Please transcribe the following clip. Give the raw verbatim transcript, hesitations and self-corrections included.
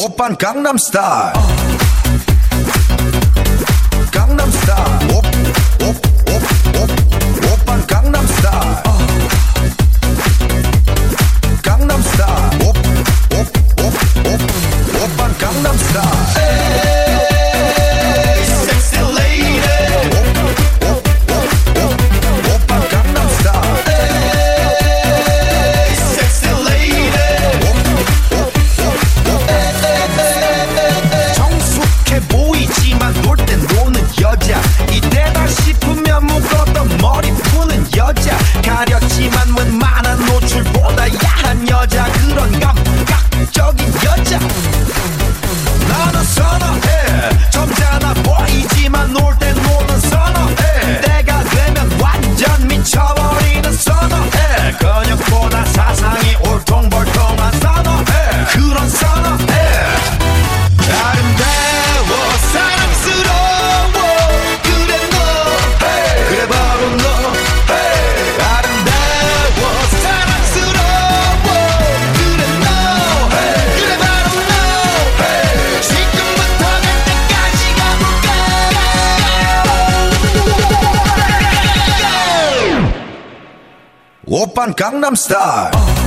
오빤 강남스타일 강남스타일 오빤 강남스타일 강남스타일 오빤 강남스타일 가렸지만 웬만한 노출보다 야한 여자 그런 감각적인 여자 나는 선호해 점잖아 보이지만 놀 땐 노는 선호해 때가 되면 완전 미쳐버리는 선호해 근육보다 사상이 올통벌통한 선호해 그런 선호해 아름다워 사랑스러워 그래 너 hey. 그래 바로 너 오빤 강남스타일